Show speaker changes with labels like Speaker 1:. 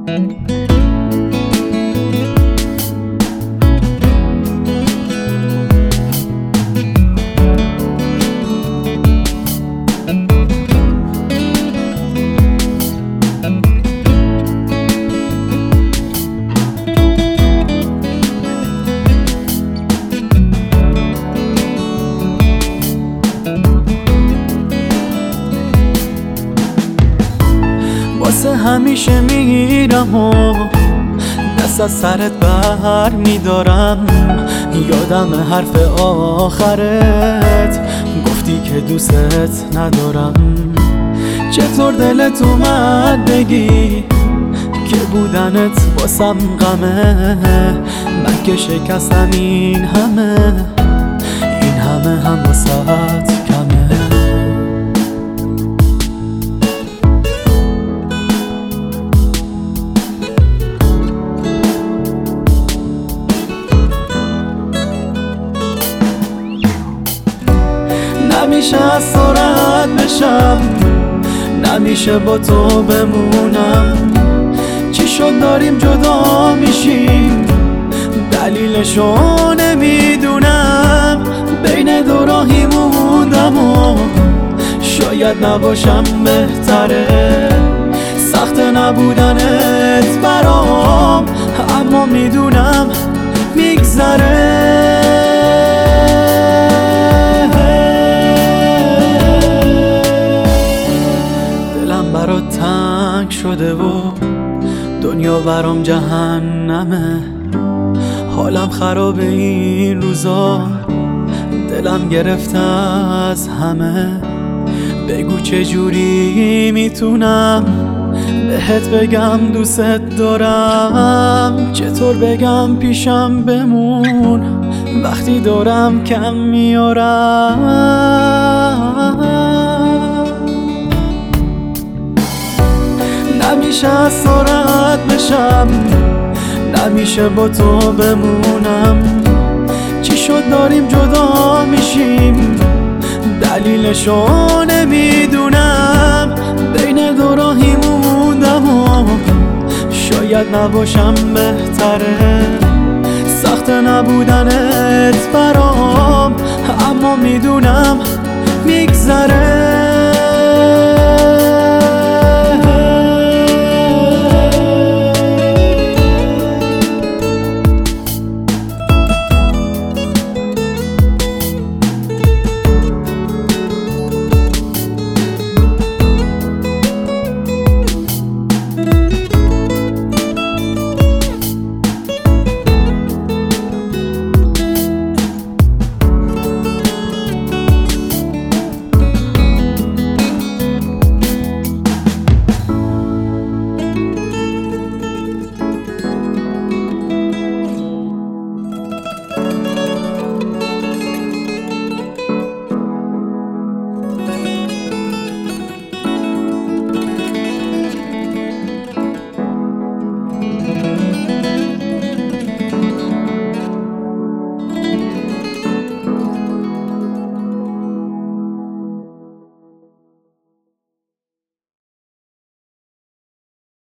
Speaker 1: واسه همیشه میرم و دست از سرت بر میدارم. یادم حرف آخرت گفتی که دوست ندارم. چطور دلت اومد بگی که بودنت واسم غمه؟ من که شکستم این همه هم واسات کمه. نمیشه از تو رد بشم، نمیشه با تو بمونم. چی شد داریم جدا میشیم؟ دلیلشو نمیدونم. بین دو راهی موندم و شاید نباشم بهتره. سخت نبودنت برام، اما میدونم میگذره. برات تنگ شده و دنیا برام جهنمه. حالم خرابه این روزا، دلم گرفته از همه. بگو چجوری میتونم بهت بگم دوست دارم؟ چطور بگم پیشم بمون وقتی دارم کم میارم؟ نمیشه از تو رد بشم، نمیشه با تو بمونم. چی شد داریم جدا میشیم؟ دلیلشو نمیدونم. بین دو راهی موندم و شاید نباشم بهتره. سخت نبودنت برام، اما میدونم میگذره.